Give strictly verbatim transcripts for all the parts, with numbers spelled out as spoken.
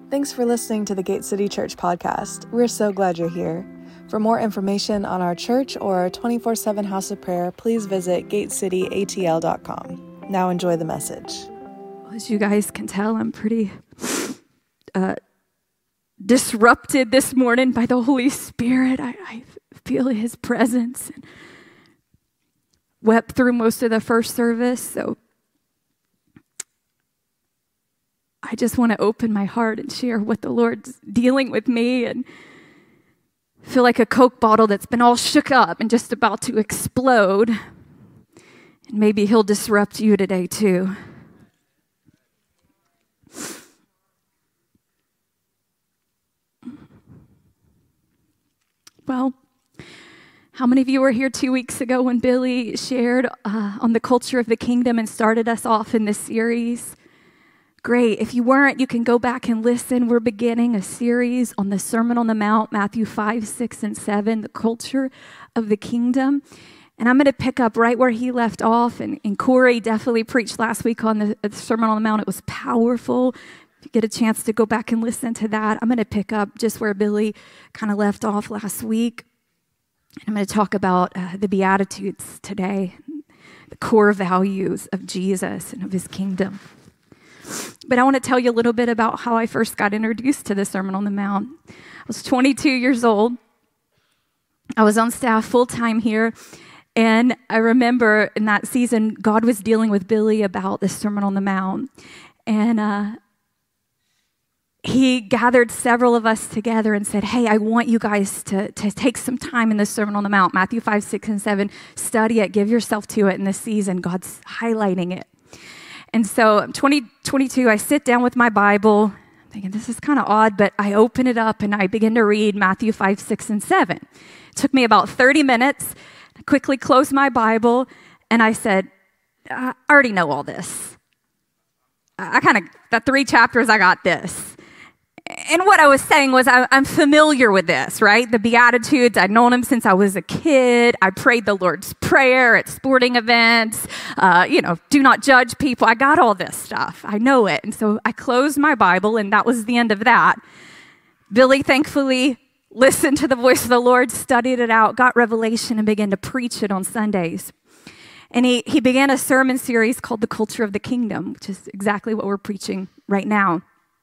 Thanks for listening to the Gate City Church podcast. We're so glad you're here. For more information on our church or our twenty-four seven house of prayer, please visit gate city a t l dot com. Now enjoy the message. As you guys can tell, I'm pretty uh, disrupted this morning by the Holy Spirit. I, I feel His presence. And wept through most of the first service, so I just want to open my heart and share what the Lord's dealing with me, and feel like a Coke bottle that's been all shook up and just about to explode. And maybe He'll disrupt you today too. Well, how many of you were here two weeks ago when Billy shared uh, on the culture of the kingdom and started us off in this series? Great. If you weren't, you can go back and listen. We're beginning a series on the Sermon on the Mount, Matthew five, six, and seven, the culture of the kingdom. And I'm going to pick up right where he left off. And, and Corey definitely preached last week on the, the Sermon on the Mount. It was powerful. If you get a chance to go back and listen to that, I'm going to pick up just where Billy kind of left off last week. I'm going to talk about uh, the Beatitudes today, the core values of Jesus and of His kingdom. But I want to tell you a little bit about how I first got introduced to the Sermon on the Mount. I was twenty-two years old. I was on staff full-time here. And I remember in that season, God was dealing with Billy about the Sermon on the Mount. And uh, He gathered several of us together and said, hey, I want you guys to, to take some time in the Sermon on the Mount, Matthew five, six, and seven. Study it. Give yourself to it in this season. God's highlighting it. And so I'm twenty, twenty-two, I sit down with my Bible, thinking this is kind of odd, but I open it up and I begin to read Matthew five, six, and seven. It took me about thirty minutes. I quickly closed my Bible and I said, I already know all this. I kind of, the three chapters, I got this. And what I was saying was I, I'm familiar with this, right? The Beatitudes, I'd known them since I was a kid. I prayed the Lord's Prayer at sporting events. Uh, you know, do not judge people. I got all this stuff. I know it. And so I closed my Bible, and that was the end of that. Billy, thankfully, listened to the voice of the Lord, studied it out, got revelation, and began to preach it on Sundays. And he, he began a sermon series called The Culture of the Kingdom, which is exactly what we're preaching right now.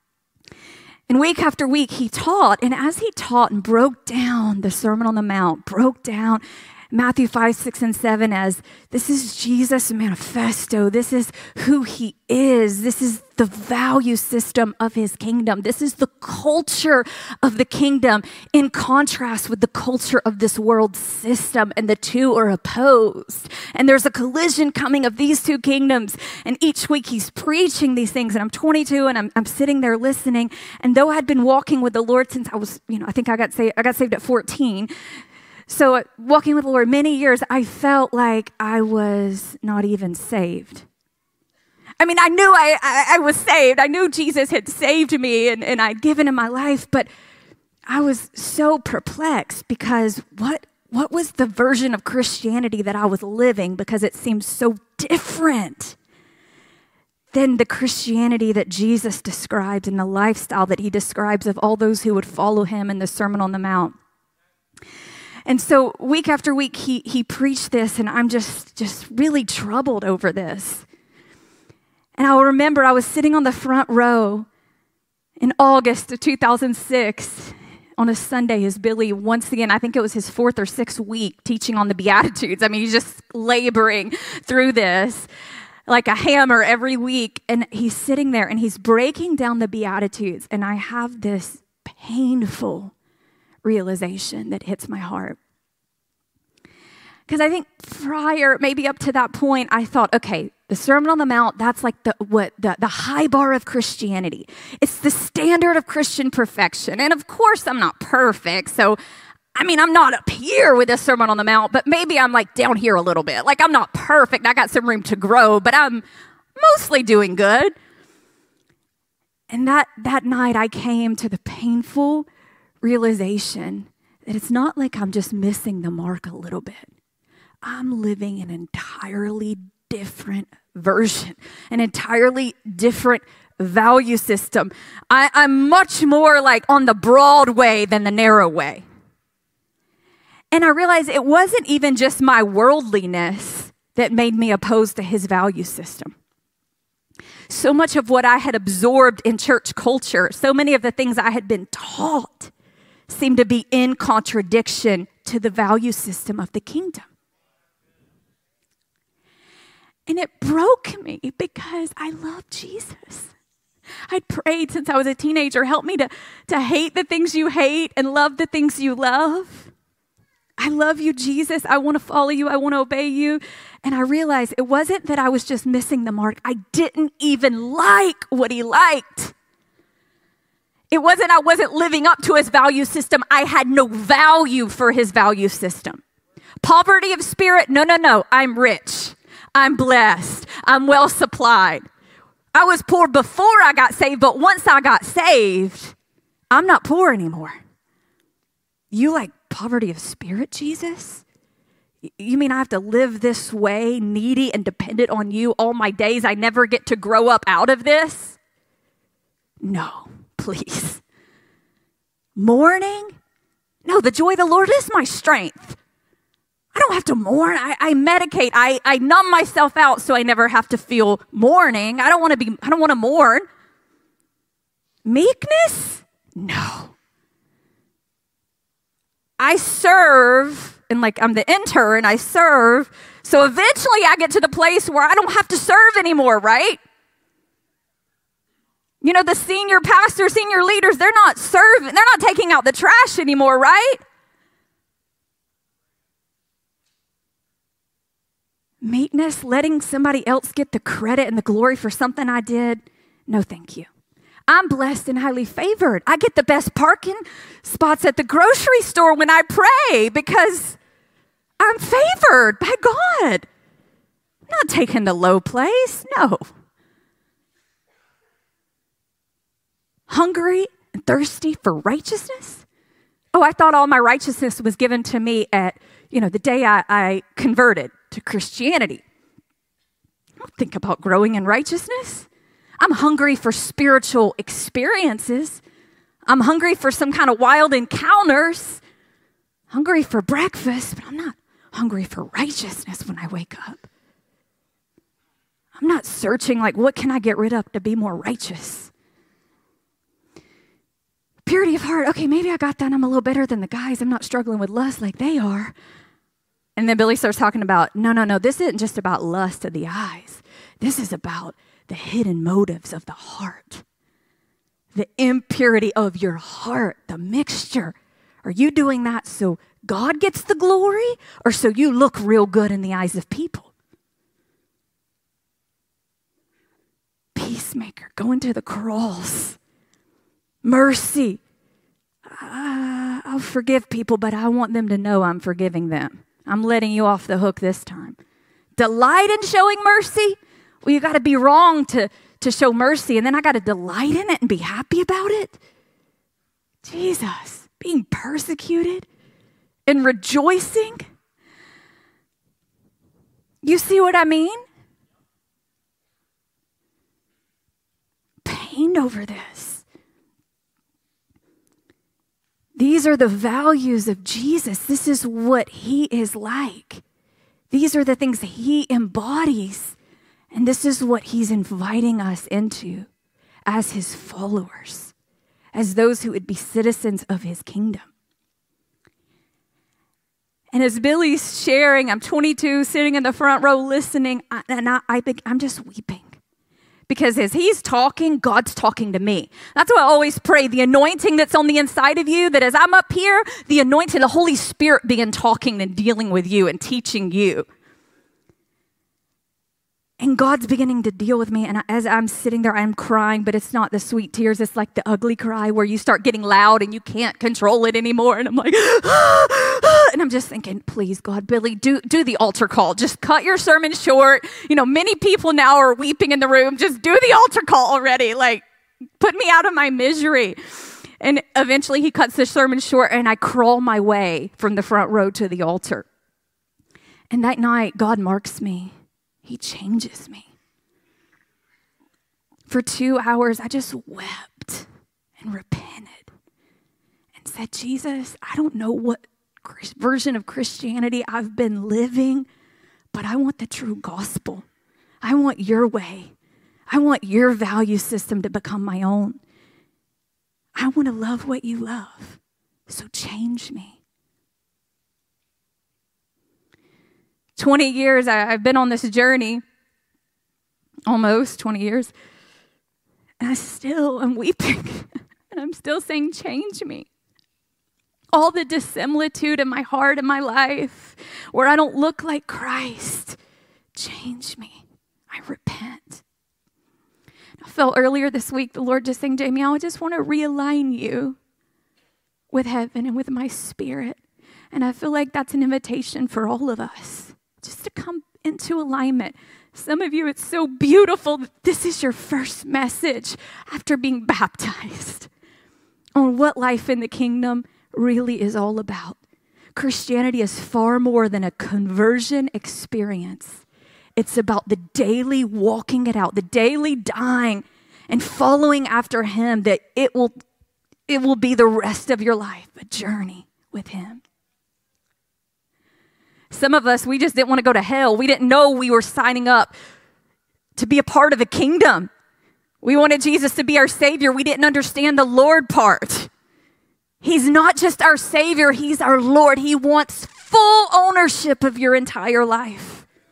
And week after week, he taught, and as he taught and broke down the Sermon on the Mount, broke down Matthew five, six, and seven as this is Jesus' manifesto. This is who He is. This is the value system of His kingdom. This is the culture of the kingdom in contrast with the culture of this world system, and the two are opposed. And there's a collision coming of these two kingdoms. And each week He's preaching these things, and I'm twenty-two, and I'm, I'm sitting there listening. And though I'd been walking with the Lord since I was, you know, I think I got saved, I got saved at fourteen. So uh, walking with the Lord many years, I felt like I was not even saved. I mean, I knew I, I, I was saved. I knew Jesus had saved me and, and I'd given Him my life, but I was so perplexed because what, what was the version of Christianity that I was living, because it seemed so different than the Christianity that Jesus described and the lifestyle that He describes of all those who would follow Him in the Sermon on the Mount. And so week after week, he he preached this, and I'm just, just really troubled over this. And I'll remember I was sitting on the front row in August of two thousand six on a Sunday as Billy, once again, I think it was his fourth or sixth week teaching on the Beatitudes. I mean, he's just laboring through this like a hammer every week. And he's sitting there and he's breaking down the Beatitudes. And I have this painful realization that hits my heart. Because I think prior, maybe up to that point, I thought, okay, the Sermon on the Mount, that's like the what the, the high bar of Christianity. It's the standard of Christian perfection. And of course, I'm not perfect. So, I mean, I'm not up here with the Sermon on the Mount, but maybe I'm like down here a little bit. Like, I'm not perfect. I got some room to grow, but I'm mostly doing good. And that, that night, I came to the painful realization that it's not like I'm just missing the mark a little bit. I'm living an entirely different version, an entirely different value system. I, I'm much more like on the broad way than the narrow way. And I realized it wasn't even just my worldliness that made me opposed to his value system. So much of what I had absorbed in church culture, so many of the things I had been taught seemed to be in contradiction to the value system of the kingdom. And it broke me because I love Jesus. I'd prayed since I was a teenager, help me to, to hate the things you hate and love the things you love. I love you, Jesus. I want to follow you. I want to obey you. And I realized it wasn't that I was just missing the mark. I didn't even like what he liked. It wasn't I wasn't living up to his value system. I had no value for his value system. Poverty of spirit, no, no, no. I'm rich. I'm blessed. I'm well supplied. I was poor before I got saved, but once I got saved, I'm not poor anymore. You like poverty of spirit, Jesus? You mean I have to live this way, needy and dependent on you all my days? I never get to grow up out of this? No, please. Mourning? No, the joy of the Lord is my strength. I don't have to mourn. I, I medicate. I, I numb myself out so I never have to feel mourning. I don't want to be, I don't want to mourn. Meekness? No. I serve, and like I'm the intern, I serve. So eventually I get to the place where I don't have to serve anymore, right? You know, the senior pastors, senior leaders, they're not serving, they're not taking out the trash anymore, right? Meekness, letting somebody else get the credit and the glory for something I did, no thank you. I'm blessed and highly favored. I get the best parking spots at the grocery store when I pray because I'm favored by God. I'm not taking the low place, no. Hungry and thirsty for righteousness? Oh, I thought all my righteousness was given to me at, you know, the day I, I converted to Christianity. I don't think about growing in righteousness. I'm hungry for spiritual experiences. I'm hungry for some kind of wild encounters. Hungry for breakfast, but I'm not hungry for righteousness when I wake up. I'm not searching like, what can I get rid of to be more righteous? Purity of heart. Okay, maybe I got that. I'm a little better than the guys. I'm not struggling with lust like they are. And then Billy starts talking about, no, no, no, this isn't just about lust of the eyes. This is about the hidden motives of the heart, the impurity of your heart, the mixture. Are you doing that so God gets the glory or so you look real good in the eyes of people? Peacemaker, going to the cross. Mercy. Uh, I'll forgive people, but I want them to know I'm forgiving them. I'm letting you off the hook this time. Delight in showing mercy. Well, you got to be wrong to, to show mercy, and then I got to delight in it and be happy about it. Jesus, being persecuted and rejoicing. You see what I mean? Pain over this. These are the values of Jesus. This is what he is like. These are the things that he embodies. And this is what he's inviting us into as his followers, as those who would be citizens of his kingdom. And as Billy's sharing, I'm twenty-two, sitting in the front row listening, and I, I, I'm just weeping. Because as he's talking, God's talking to me. That's why I always pray, the anointing that's on the inside of you, that as I'm up here, the anointing, the Holy Spirit begin talking and dealing with you and teaching you. And God's beginning to deal with me. And as I'm sitting there, I'm crying, but it's not the sweet tears. It's like the ugly cry where you start getting loud and you can't control it anymore. And I'm like, ah, ah, and I'm just thinking, please, God, Billy, do, do the altar call. Just cut your sermon short. You know, many people now are weeping in the room. Just do the altar call already. Like, put me out of my misery. And eventually he cuts the sermon short and I crawl my way from the front row to the altar. And that night, God marks me. He changes me. for two hours, I just wept and repented and said, Jesus, I don't know what version of Christianity I've been living, but I want the true gospel. I want your way. I want your value system to become my own. I want to love what you love, so change me. twenty years, I've been on this journey, almost twenty years, and I still am weeping, and I'm still saying, change me. All the dissimilitude in my heart and my life, where I don't look like Christ, change me. I repent. I felt earlier this week the Lord just saying, Jamie, I just want to realign you with heaven and with my spirit. And I feel like that's an invitation for all of us, just to come into alignment. Some of you, it's so beautiful that this is your first message after being baptized on what life in the kingdom really is all about. Christianity is far more than a conversion experience. It's about the daily walking it out, the daily dying and following after him, that it will, it will be the rest of your life, a journey with him. Some of us, we just didn't want to go to hell. We didn't know we were signing up to be a part of the kingdom. We wanted Jesus to be our Savior. We didn't understand the Lord part. He's not just our Savior, he's our Lord. He wants full ownership of your entire life.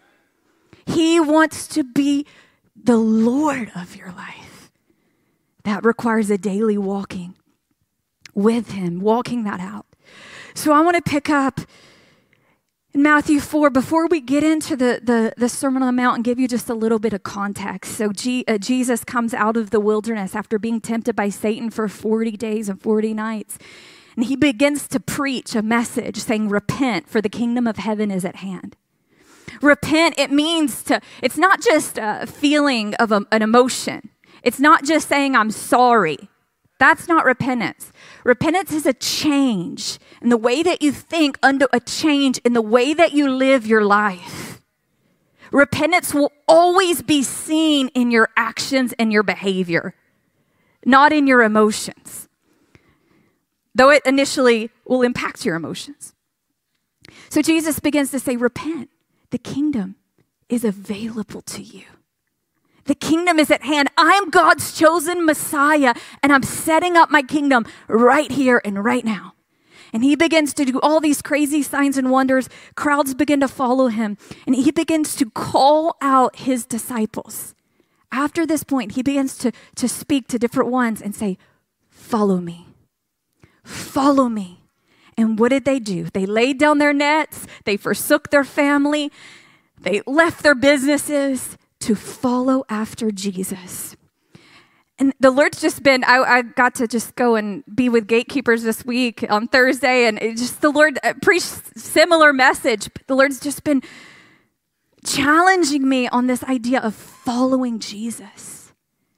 He wants to be the Lord of your life. That requires a daily walking with him, walking that out. So I want to pick up in Matthew four, before we get into the, the, the Sermon on the Mount, and give you just a little bit of context. So G, uh, Jesus comes out of the wilderness after being tempted by Satan for forty days and forty nights. And he begins to preach a message saying, repent, for the kingdom of heaven is at hand. Repent, it means to, it's not just a feeling of a, an emotion. It's not just saying, I'm sorry. That's not repentance. Repentance is a change in the way that you think, under a change in the way that you live your life. Repentance will always be seen in your actions and your behavior, not in your emotions, though it initially will impact your emotions. So Jesus begins to say, repent. The kingdom is available to you. The kingdom is at hand. I'm God's chosen Messiah, and I'm setting up my kingdom right here and right now. And he begins to do all these crazy signs and wonders. Crowds begin to follow him, and he begins to call out his disciples. After this point, he begins to, to speak to different ones and say, follow me. Follow me. And what did they do? They laid down their nets. They forsook their family. They left their businesses to follow after Jesus. And the Lord's just been, I, I got to just go and be with Gatekeepers this week on Thursday, and it just the Lord preached similar message. But the Lord's just been challenging me on this idea of following Jesus.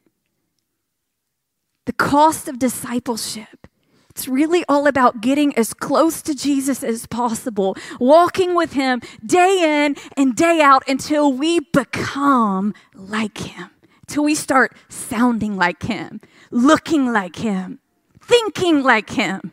The cost of discipleship. It's really all about getting as close to Jesus as possible, walking with him day in and day out until we become like him, until we start sounding like him, looking like him, thinking like him.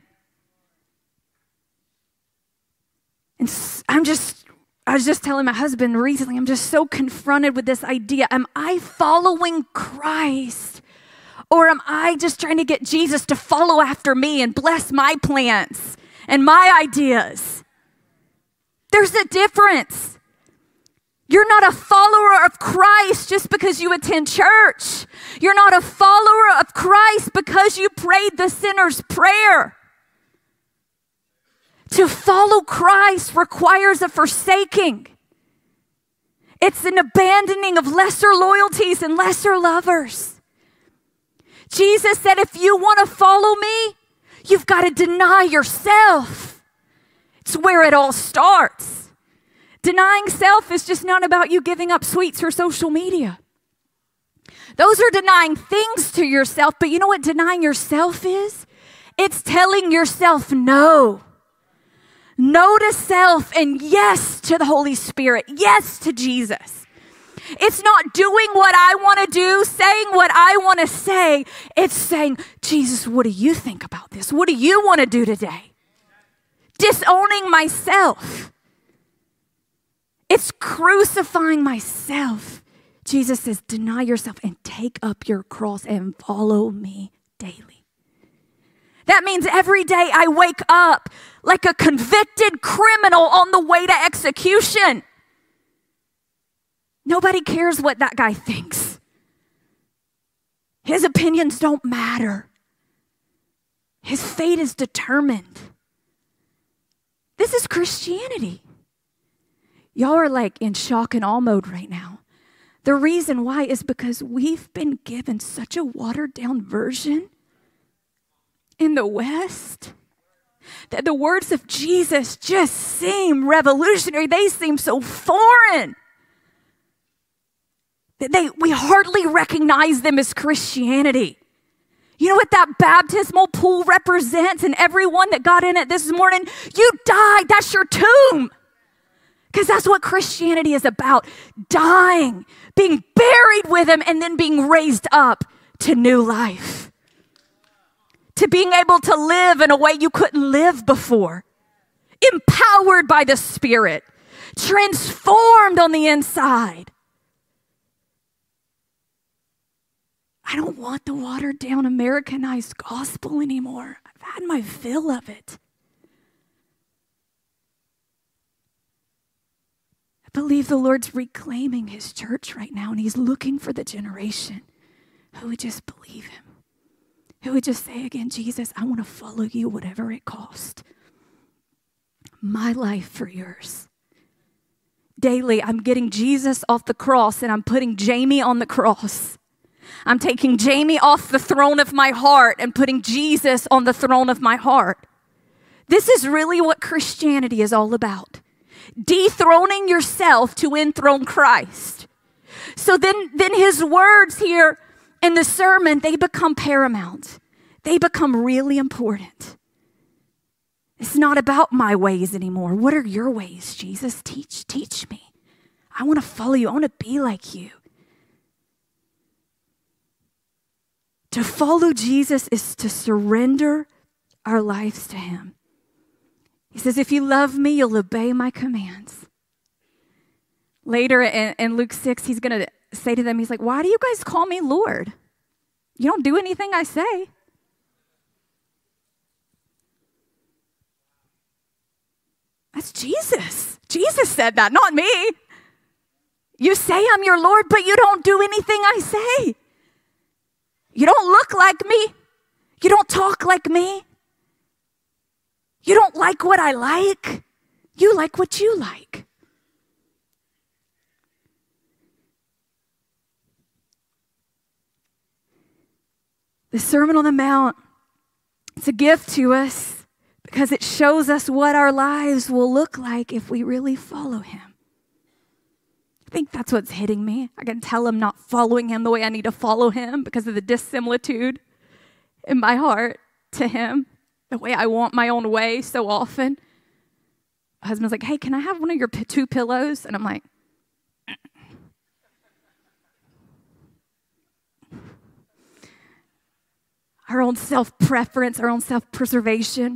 And I'm just, I was just telling my husband recently, I'm just so confronted with this idea. Am I following Christ? Or am I just trying to get Jesus to follow after me and bless my plans and my ideas? There's a difference. You're not a follower of Christ just because you attend church. You're not a follower of Christ because you prayed the sinner's prayer. To follow Christ requires a forsaking. It's an abandoning of lesser loyalties and lesser lovers. Jesus said, if you want to follow me, you've got to deny yourself. It's where it all starts. Denying self is just not about you giving up sweets for social media. Those are denying things to yourself, but you know what denying yourself is? It's telling yourself no. No to self and yes to the Holy Spirit. Yes to Jesus. It's not doing what I want to do, saying what I want to say. It's saying, Jesus, what do you think about this? What do you want to do today? Disowning myself. It's crucifying myself. Jesus says, deny yourself and take up your cross and follow me daily. That means every day I wake up like a convicted criminal on the way to execution. Nobody cares what that guy thinks. His opinions don't matter. His fate is determined. This is Christianity. Y'all are like in shock and awe mode right now. The reason why is because we've been given such a watered down version in the West that the words of Jesus just seem revolutionary. They seem so foreign. They, we hardly recognize them as Christianity. You know what that baptismal pool represents, and everyone that got in it this morning, you died. That's your tomb. Because that's what Christianity is about. Dying, being buried with him, and then being raised up to new life. To being able to live in a way you couldn't live before. Empowered by the Spirit. Transformed on the inside. I don't want the watered down Americanized gospel anymore. I've had my fill of it. I believe the Lord's reclaiming his church right now, and he's looking for the generation who would just believe him. Who would just say again, Jesus, I want to follow you whatever it costs. My life for yours. Daily, I'm getting Jesus off the cross and I'm putting Jamie on the cross. I'm taking Jamie off the throne of my heart and putting Jesus on the throne of my heart. This is really what Christianity is all about. Dethroning yourself to enthrone Christ. So then, then his words here in the sermon, they become paramount. They become really important. It's not about my ways anymore. What are your ways, Jesus? Teach, teach me. I want to follow you. I want to be like you. To follow Jesus is to surrender our lives to him. He says, if you love me, you'll obey my commands. Later in, in Luke six, he's going to say to them, he's like, why do you guys call me Lord? You don't do anything I say. That's Jesus. Jesus said that, not me. You say I'm your Lord, but you don't do anything I say. You don't look like me. You don't talk like me. You don't like what I like. You like what you like. The Sermon on the Mount, it's a gift to us because it shows us what our lives will look like if we really follow him. I think that's what's hitting me. I can tell I'm not following him the way I need to follow him because of the dissimilitude in my heart to him, the way I want my own way so often. My husband's like, hey, can I have one of your p- two pillows? And I'm like, our own self-preference, our own self-preservation.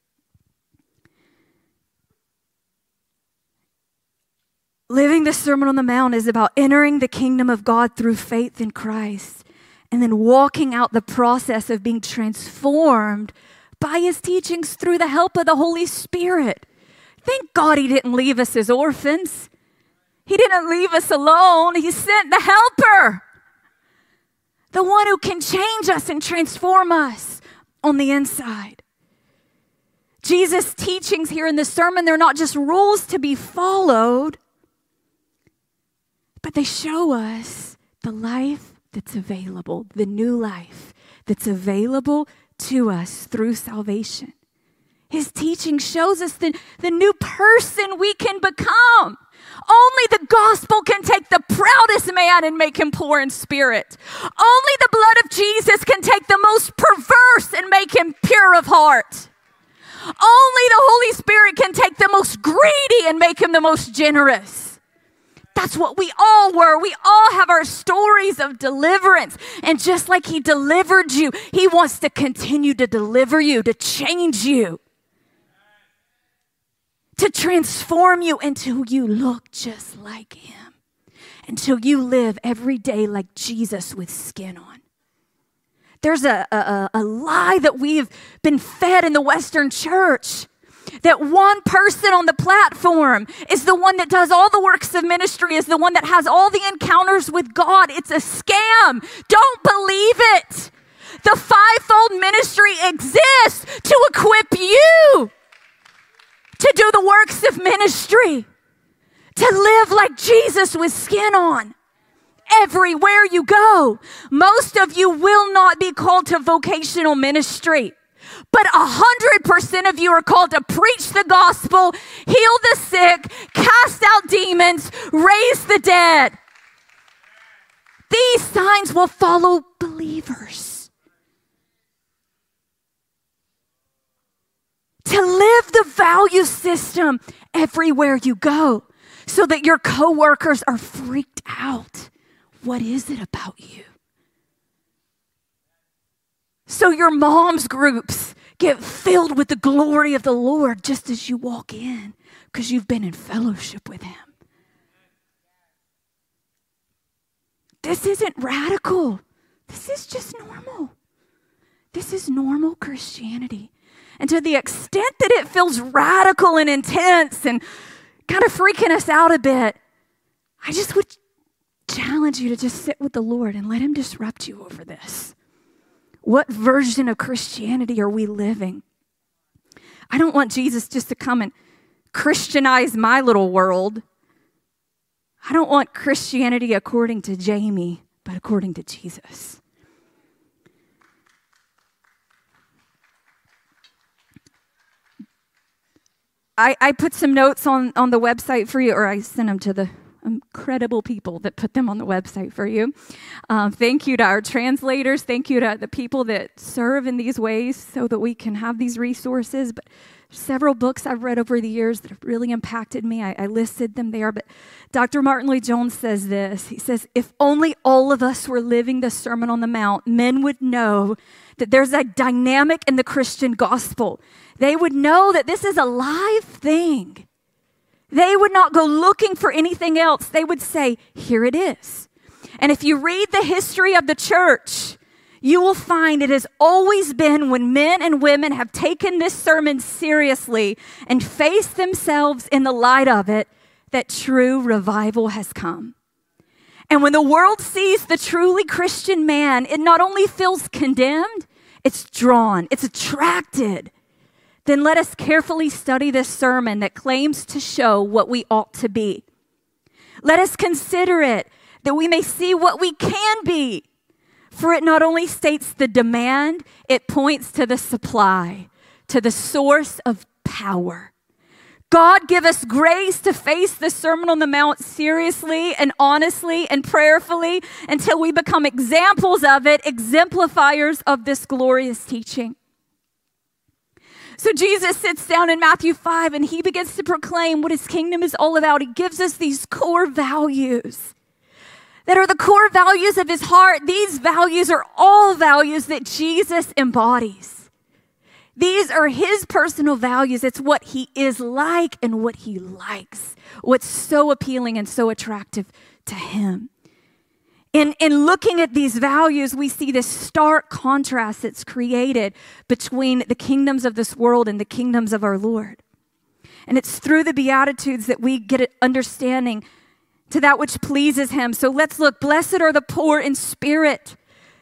Living the Sermon on the Mount is about entering the kingdom of God through faith in Christ and then walking out the process of being transformed by his teachings through the help of the Holy Spirit. Thank God he didn't leave us as orphans. He didn't leave us alone. He sent the helper, the one who can change us and transform us on the inside. Jesus' teachings here in the sermon, they're not just rules to be followed, but they show us the life that's available, the new life that's available to us through salvation. His teaching shows us the, the new person we can become. Only the gospel can take the proudest man and make him poor in spirit. Only the blood of Jesus can take the most perverse and make him pure of heart. Only the Holy Spirit can take the most greedy and make him the most generous. That's what we all were. We all have our stories of deliverance. And just like he delivered you, he wants to continue to deliver you, to change you, to transform you until you look just like him, until you live every day like Jesus with skin on. There's a, a, a lie that we've been fed in the Western church, that one person on the platform is the one that does all the works of ministry, is the one that has all the encounters with God. It's a scam. Don't believe it. The fivefold ministry exists to equip you to do the works of ministry, to live like Jesus with skin on. Everywhere you go. Most of you will not be called to vocational ministry, but a hundred percent of you are called to preach the gospel, heal the sick, cast out demons, raise the dead. These signs will follow believers. To live the value system everywhere you go, so that your coworkers are freaked out. What is it about you? So your mom's groups get filled with the glory of the Lord just as you walk in, because you've been in fellowship with him. This isn't radical. This is just normal. This is normal Christianity. And to the extent that it feels radical and intense and kind of freaking us out a bit, I just would challenge you to just sit with the Lord and let him disrupt you over this. What version of Christianity are we living? I don't want Jesus just to come and Christianize my little world. I don't want Christianity according to Jamie, but according to Jesus. I, I put some notes on, on the website for you, or I sent them to the incredible people that put them on the website for you. Um, thank you to our translators. Thank you to the people that serve in these ways so that we can have these resources. But several books I've read over the years that have really impacted me. I, I listed them there. But Doctor Martin Lloyd-Jones says this. He says, if only all of us were living the Sermon on the Mount, men would know that there's a dynamic in the Christian gospel. They would know that this is a live thing. They would not go looking for anything else. They would say, here it is. And if you read the history of the church, you will find it has always been when men and women have taken this sermon seriously and faced themselves in the light of it, that true revival has come. And when the world sees the truly Christian man, it not only feels condemned, it's drawn, it's attracted. Then let us carefully study this sermon that claims to show what we ought to be. Let us consider it that we may see what we can be. For it not only states the demand, it points to the supply, to the source of power. God, give us grace to face the Sermon on the Mount seriously and honestly and prayerfully until we become examples of it, exemplifiers of this glorious teaching. So Jesus sits down in Matthew five and he begins to proclaim what his kingdom is all about. He gives us these core values that are the core values of his heart. These values are all values that Jesus embodies. These are his personal values. It's what he is like and what he likes, what's so appealing and so attractive to him. In, in looking at these values, we see this stark contrast that's created between the kingdoms of this world and the kingdoms of our Lord. And it's through the Beatitudes that we get an understanding to that which pleases him. So let's look. Blessed are the poor in spirit,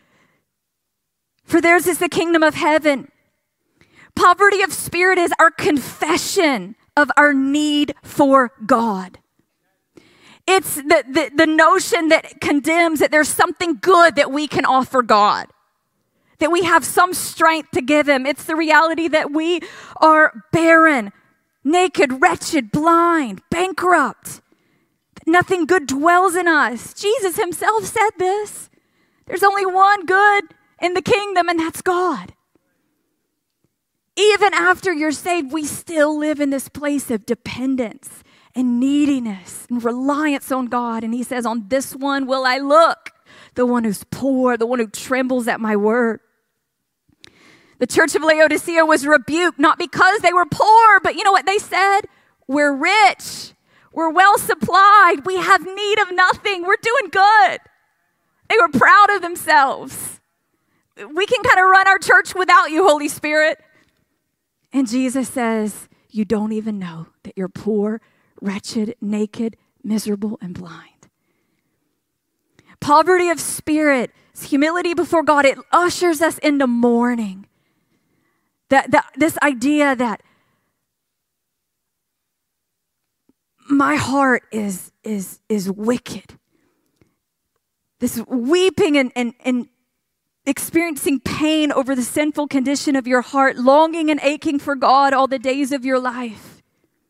for theirs is the kingdom of heaven. Poverty of spirit is our confession of our need for God. It's the, the, the notion that condemns that there's something good that we can offer God, that we have some strength to give him. It's the reality that we are barren, naked, wretched, blind, bankrupt. Nothing good dwells in us. Jesus himself said this. There's only one good in the kingdom, and that's God. Even after you're saved, we still live in this place of dependence and neediness and reliance on God. And he says, on this one will I look, the one who's poor, the one who trembles at my word. The church of Laodicea was rebuked, not because they were poor, but you know what they said? We're rich. We're well supplied. We have need of nothing. We're doing good. They were proud of themselves. We can kind of run our church without you, Holy Spirit. And Jesus says, you don't even know that you're poor, wretched, naked, miserable, and blind. Poverty of spirit, humility before God, it ushers us into mourning. That, that this idea that my heart is, is, is wicked. This weeping and, and, and experiencing pain over the sinful condition of your heart, longing and aching for God all the days of your life.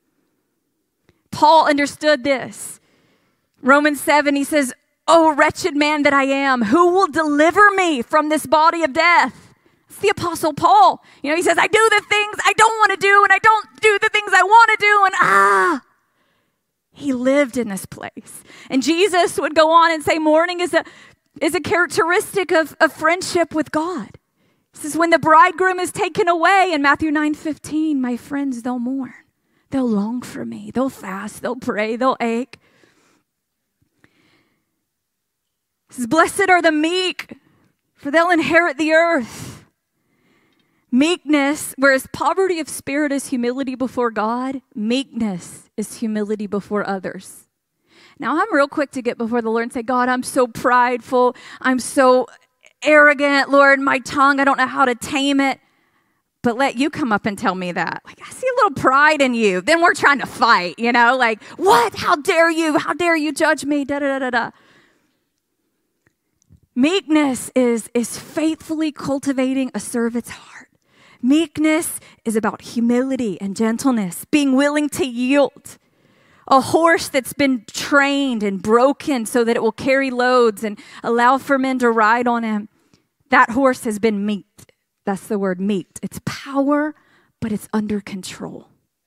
Paul understood this. Romans seven, he says, "Oh, wretched man that I am, who will deliver me from this body of death?" It's the Apostle Paul. You know, he says, I do the things I don't want to do, and I don't do the things I want to do, and ah. He lived in this place. And Jesus would go on and say, mourning is a, is a characteristic of, of friendship with God. He says, when the bridegroom is taken away in Matthew nine fifteen, my friends, they'll mourn. They'll long for me. They'll fast. They'll pray. They'll ache. He says, blessed are the meek, for they'll inherit the earth. Meekness, whereas poverty of spirit is humility before God, meekness is humility before others. Now, I'm real quick to get before the Lord and say, God, I'm so prideful. I'm so arrogant. Lord, my tongue, I don't know how to tame it. But let you come up and tell me that. Like, I see a little pride in you. Then we're trying to fight, you know, like, what? How dare you? How dare you judge me? Da, da, da, da, da. Meekness is, is faithfully cultivating a servant's heart. Meekness is about humility and gentleness, being willing to yield. A horse that's been trained and broken so that it will carry loads and allow for men to ride on him. That horse has been meeked. That's the word, meeked. It's power, but it's under control.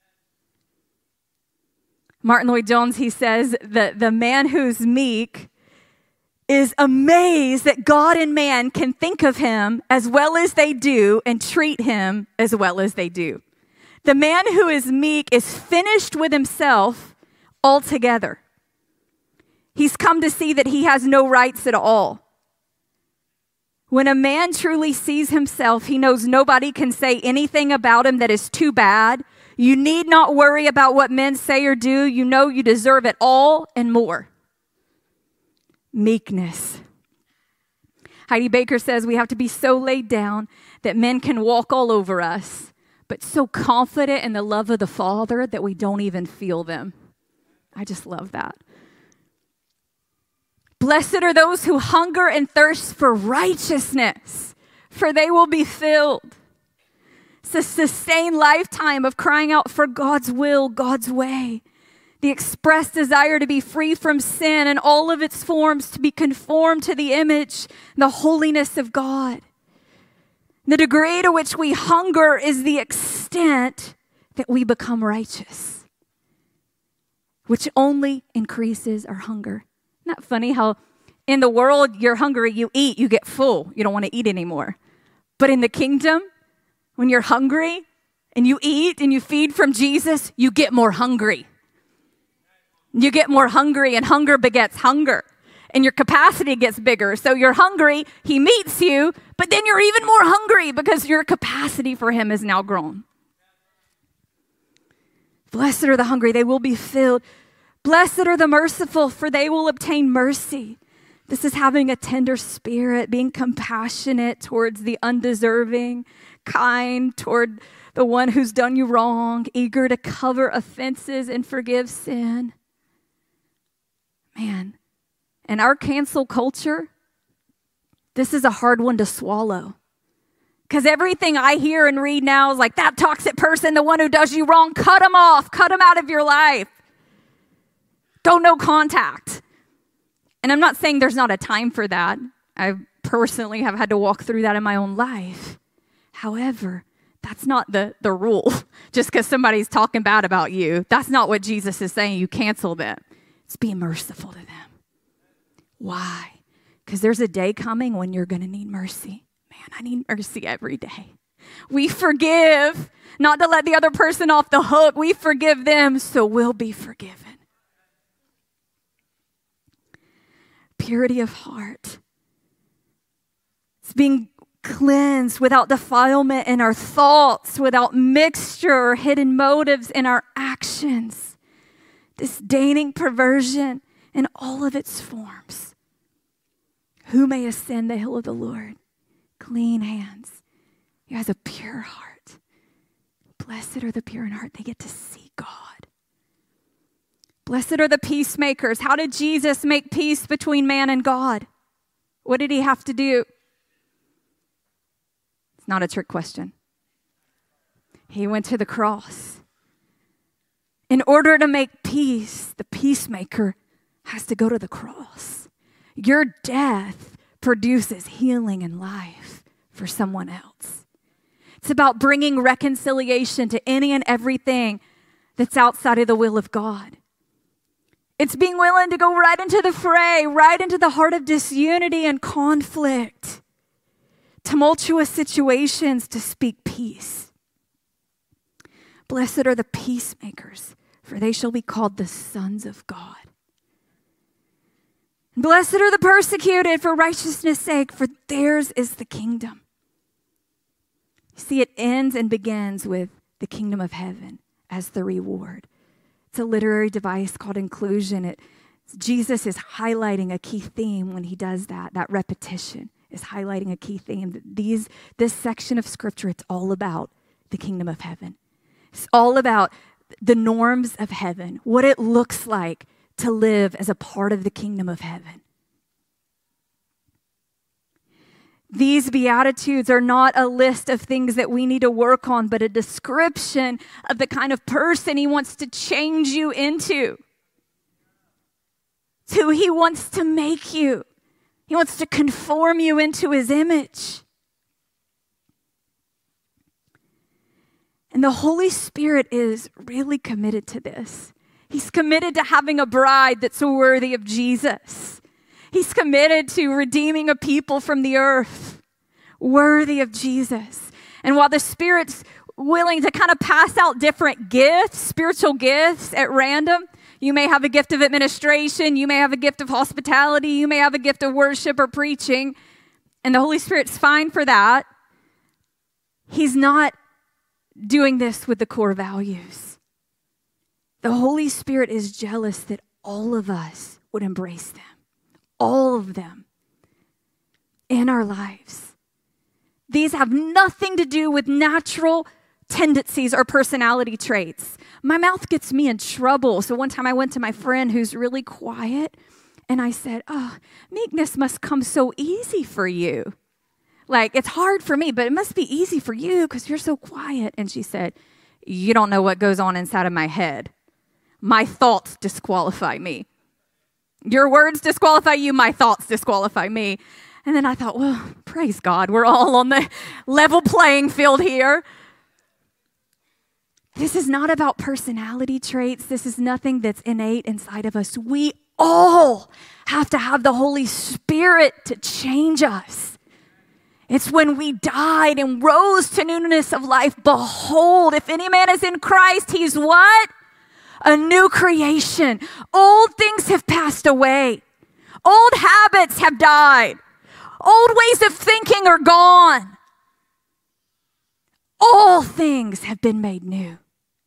Martin Lloyd-Jones, he says that the man who's meek is amazed that God and man can think of him as well as they do and treat him as well as they do. The man who is meek is finished with himself altogether. He's come to see that he has no rights at all. When a man truly sees himself, he knows nobody can say anything about him that is too bad. You need not worry about what men say or do. You know you deserve it all and more. Meekness. Heidi Baker says we have to be so laid down that men can walk all over us, but so confident in the love of the Father that we don't even feel them. I just love that. Blessed are those who hunger and thirst for righteousness, for they will be filled. It's a sustained lifetime of crying out for God's will, God's way. The expressed desire to be free from sin and all of its forms, to be conformed to the image, the holiness of God. The degree to which we hunger is the extent that we become righteous, which only increases our hunger. Isn't that funny how in the world you're hungry, you eat, you get full. You don't want to eat anymore. But in the kingdom, when you're hungry and you eat and you feed from Jesus, you get more hungry. You get more hungry, and hunger begets hunger, and your capacity gets bigger. So you're hungry, he meets you, but then you're even more hungry because your capacity for him is now grown. Blessed are the hungry, they will be filled. Blessed are the merciful, for they will obtain mercy. This is having a tender spirit, being compassionate towards the undeserving, kind toward the one who's done you wrong, eager to cover offenses and forgive sin. Man, in our cancel culture, this is a hard one to swallow. Because everything I hear and read now is like, that toxic person, the one who does you wrong, cut them off, cut them out of your life. Don't no contact. And I'm not saying there's not a time for that. I personally have had to walk through that in my own life. However, That's not the, the rule. Just because somebody's talking bad about you, that's not what Jesus is saying. You cancel them. It's be merciful to them. Why? Because there's a day coming when you're going to need mercy. Man, I need mercy every day. We forgive, not to let the other person off the hook. We forgive them, so we'll be forgiven. Purity of heart. It's being cleansed without defilement in our thoughts, without mixture or hidden motives in our actions. Disdaining perversion in all of its forms. Who may ascend the hill of the Lord? Clean hands. He has a pure heart. Blessed are the pure in heart. They get to see God. Blessed are the peacemakers. How did Jesus make peace between man and God? What did he have to do? It's not a trick question. He went to the cross. In order to make peace, the peacemaker has to go to the cross. Your death produces healing and life for someone else. It's about bringing reconciliation to any and everything that's outside of the will of God. It's being willing to go right into the fray, right into the heart of disunity and conflict, tumultuous situations to speak peace. Blessed are the peacemakers, for they shall be called the sons of God. Blessed are the persecuted for righteousness' sake, for theirs is the kingdom. See, it ends and begins with the kingdom of heaven as the reward. It's a literary device called inclusion. It, Jesus is highlighting a key theme when he does that. That repetition is highlighting a key theme. These, this section of scripture, it's all about the kingdom of heaven. It's all about the norms of heaven, what it looks like to live as a part of the kingdom of heaven. These Beatitudes are not a list of things that we need to work on, but a description of the kind of person he wants to change you into. It's who he wants to make you. He wants to conform you into his image. And the Holy Spirit is really committed to this. He's committed to having a bride that's worthy of Jesus. He's committed to redeeming a people from the earth, worthy of Jesus. And while the Spirit's willing to kind of pass out different gifts, spiritual gifts at random, you may have a gift of administration, you may have a gift of hospitality, you may have a gift of worship or preaching, and the Holy Spirit's fine for that. He's not doing this with the core values. The Holy Spirit is jealous that all of us would embrace them. All of them in our lives. These have nothing to do with natural tendencies or personality traits. My mouth gets me in trouble. So one time I went to my friend who's really quiet and I said, oh, meekness must come so easy for you. Like, it's hard for me, but it must be easy for you because you're so quiet. And she said, you don't know what goes on inside of my head. My thoughts disqualify me. Your words disqualify you, my thoughts disqualify me. And then I thought, well, praise God, we're all on the level playing field here. This is not about personality traits. This is nothing that's innate inside of us. We all have to have the Holy Spirit to change us. It's when we died and rose to newness of life. Behold, if any man is in Christ, he's what? A new creation. Old things have passed away. Old habits have died. Old ways of thinking are gone. All things have been made new.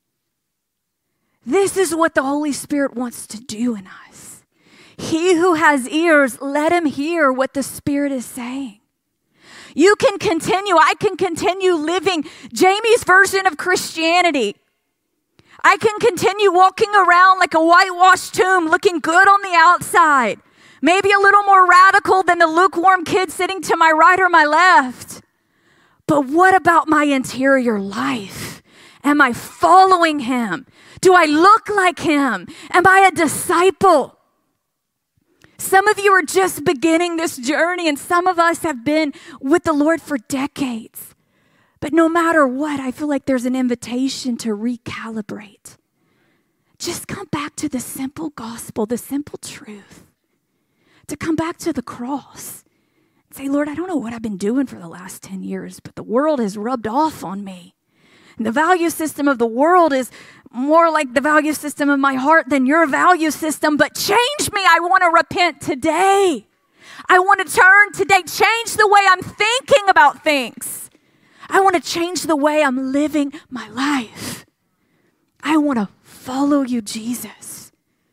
This is what the Holy Spirit wants to do in us. He who has ears, let him hear what the Spirit is saying. You can continue, I can continue living Jamie's version of Christianity. I can continue walking around like a whitewashed tomb, looking good on the outside. Maybe a little more radical than the lukewarm kid sitting to my right or my left. But what about my interior life? Am I following him? Do I look like him? Am I a disciple? Some of you are just beginning this journey, and some of us have been with the Lord for decades. But no matter what, I feel like there's an invitation to recalibrate. Just come back to the simple gospel, the simple truth. To come back to the cross. And say, Lord, I don't know what I've been doing for the last ten years, but the world has rubbed off on me. And the value system of the world is more like the value system of my heart than your value system. But change me. I want to repent today. I want to turn today. Change the way I'm thinking about things. I want to change the way I'm living my life. I want to follow you, Jesus.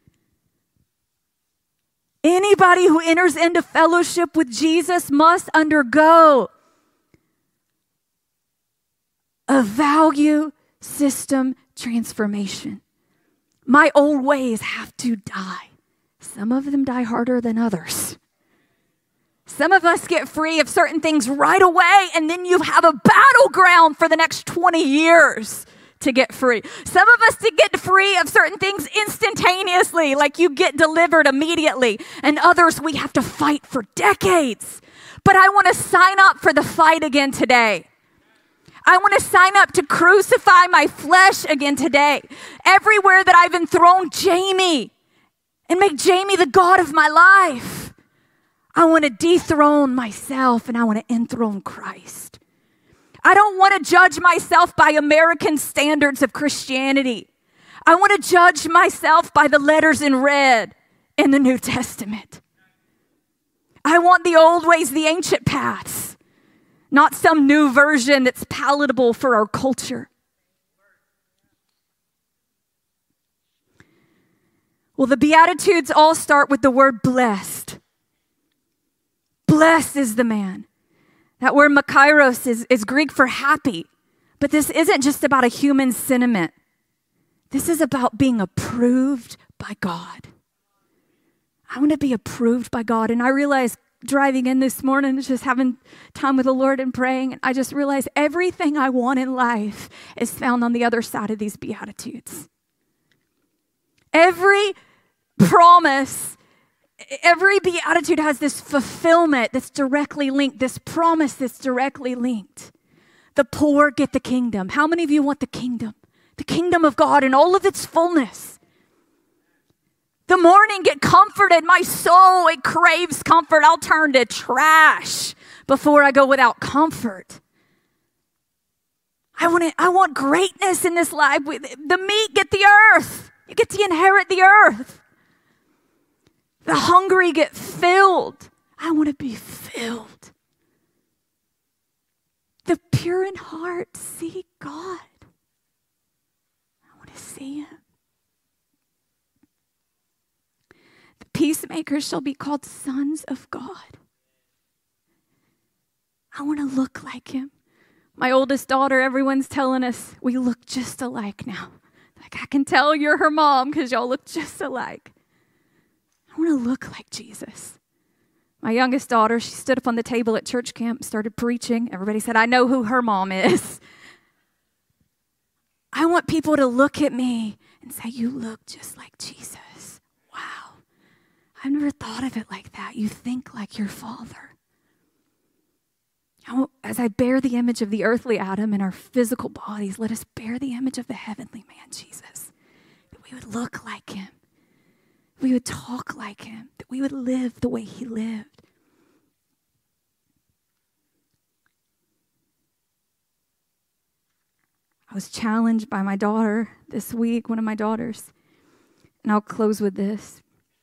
Anybody who enters into fellowship with Jesus must undergo a value system transformation. My old ways have to die. Some of them die harder than others. Some of us get free of certain things right away, and then you have a battleground for the next twenty years to get free. Some of us to get free of certain things instantaneously, like you get delivered immediately, and others we have to fight for decades. But I want to sign up for the fight again today. I want to sign up to crucify my flesh again today. Everywhere that I've enthroned Jamie and make Jamie the God of my life. I want to dethrone myself and I want to enthrone Christ. I don't want to judge myself by American standards of Christianity. I want to judge myself by the letters in red in the New Testament. I want the old ways, the ancient paths, not some new version that's palatable for our culture. Well, the Beatitudes all start with the word blessed. Blessed is the man. That word makairos is, is Greek for happy. But this isn't just about a human sentiment. This is about being approved by God. I want to be approved by God. And I realized driving in this morning, just having time with the Lord and praying, and I just realized everything I want in life is found on the other side of these Beatitudes. Every promise, every beatitude has this fulfillment that's directly linked, this promise that's directly linked. The poor get the kingdom. How many of you want the kingdom? The kingdom of God in all of its fullness. The mourning get comforted. My soul, it craves comfort. I'll turn to trash before I go without comfort. I want it, I want greatness in this life. The meek get the earth. You get to inherit the earth. The hungry get filled. I want to be filled. The pure in heart see God. I want to see him. The peacemakers shall be called sons of God. I want to look like him. My oldest daughter, everyone's telling us we look just alike now. Like, I can tell you're her mom because y'all look just alike. I want to look like Jesus. My youngest daughter, she stood up on the table at church camp, started preaching. Everybody said, I know who her mom is. I want people to look at me and say, you look just like Jesus. Wow. I've never thought of it like that. You think like your Father. I want, as I bear the image of the earthly Adam in our physical bodies, let us bear the image of the heavenly man, Jesus. That we would look like him. We would talk like him. That we would live the way he lived. I was challenged by my daughter this week, one of my daughters. And I'll close with this.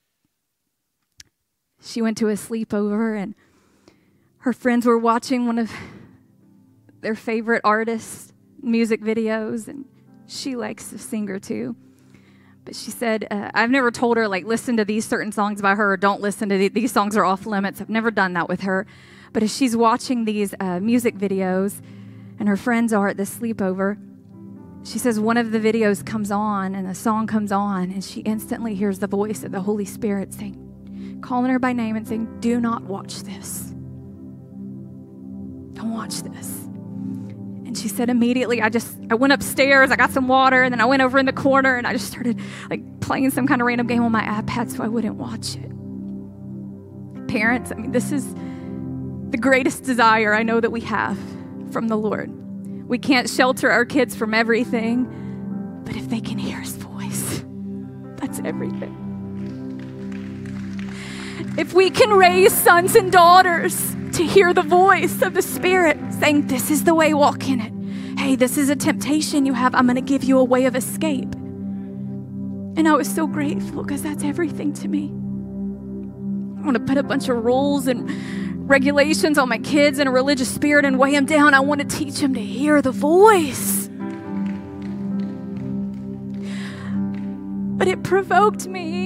She went to a sleepover and her friends were watching one of their favorite artists' music videos, and she likes to sing her too. But she said, uh, I've never told her, like, listen to these certain songs by her, or don't listen to these, these songs are off limits. I've never done that with her. But as she's watching these uh, music videos, and her friends are at this sleepover, she says one of the videos comes on, and the song comes on, and she instantly hears the voice of the Holy Spirit saying, calling her by name and saying, do not watch this. Don't watch this. And she said immediately, I just, I went upstairs, I got some water, and then I went over in the corner and I just started like playing some kind of random game on my iPad so I wouldn't watch it. Parents, I mean, this is the greatest desire I know that we have from the Lord. We can't shelter our kids from everything, but if they can hear his voice, that's everything. If we can raise sons and daughters to hear the voice of the Spirit saying, this is the way, walk in it. Hey, this is a temptation you have. I'm going to give you a way of escape. And I was so grateful because that's everything to me. I want to put a bunch of rules and regulations on my kids in a religious spirit and weigh them down. I want to teach them to hear the voice. But it provoked me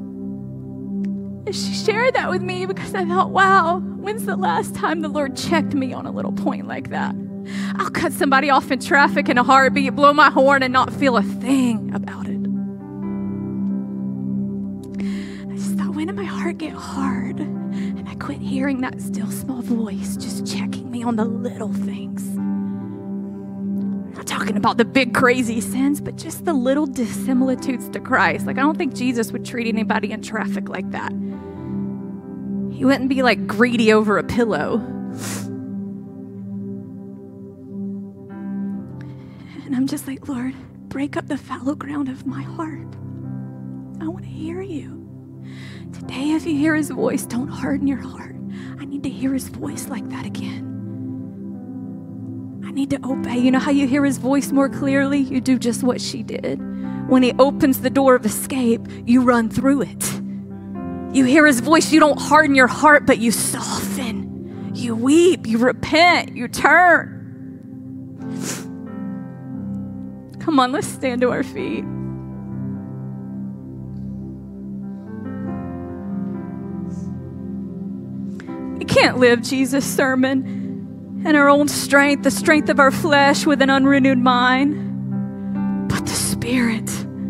as she shared that with me because I thought, wow, when's the last time the Lord checked me on a little point like that? I'll cut somebody off in traffic in a heartbeat, blow my horn, and not feel a thing about it. I just thought, when did my heart get hard? And I quit hearing that still small voice just checking me on the little things. I'm not talking about the big crazy sins, but just the little dissimilitudes to Christ. Like, I don't think Jesus would treat anybody in traffic like that. He wouldn't be like greedy over a pillow. And I'm just like, Lord, break up the fallow ground of my heart. I want to hear you. Today, if you hear his voice, don't harden your heart. I need to hear his voice like that again. I need to obey. You know how you hear his voice more clearly? You do just what she did. When he opens the door of escape, you run through it. You hear his voice, you don't harden your heart, but you soften. You weep, you repent, you turn. Come on, let's stand to our feet. We can't live Jesus' sermon in our own strength, the strength of our flesh with an unrenewed mind. But the Spirit,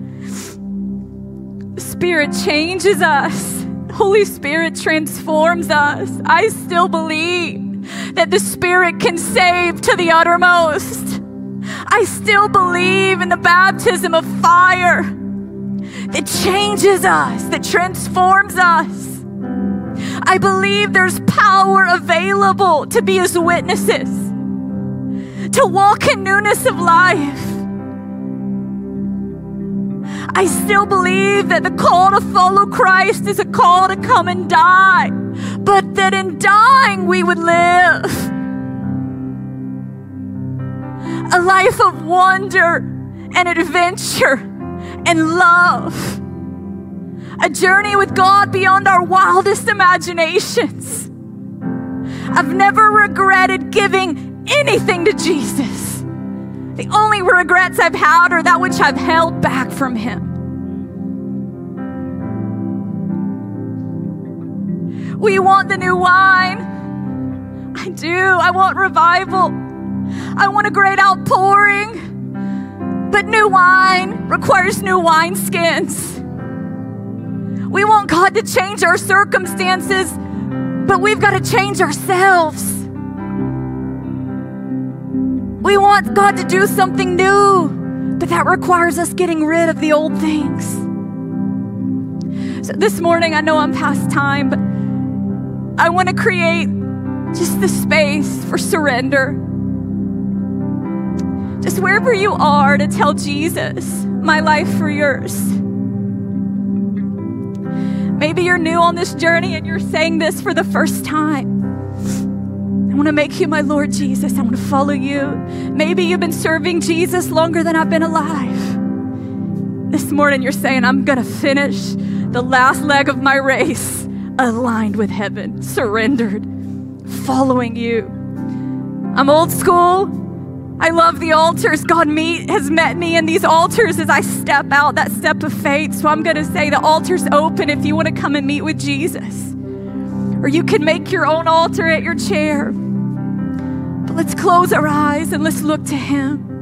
the Spirit changes us. The Holy Spirit transforms us. I still believe that the Spirit can save to the uttermost. I still believe in the baptism of fire that changes us, that transforms us. I believe there's power available to be his witnesses, to walk in newness of life. I still believe that the call to follow Christ is a call to come and die, but that in dying we would live a life of wonder and adventure and love. A journey with God beyond our wildest imaginations. I've never regretted giving anything to Jesus. The only regrets I've had are that which I've held back from him. We want the new wine. I do. I want revival. I want a great outpouring. But new wine requires new wineskins. We want God to change our circumstances, but we've got to change ourselves. We want God to do something new, but that requires us getting rid of the old things. So this morning, I know I'm past time, but I want to create just the space for surrender. Just wherever you are, to tell Jesus, my life for yours. Maybe you're new on this journey and you're saying this for the first time. I want to make you my Lord Jesus. I want to follow you. Maybe you've been serving Jesus longer than I've been alive. This morning you're saying, I'm going to finish the last leg of my race aligned with heaven, surrendered, following you. I'm old school. I love the altars. God meet, has met me in these altars as I step out that step of faith. So I'm going to say the altar's open if you want to come and meet with Jesus. Or you can make your own altar at your chair. But let's close our eyes and let's look to him.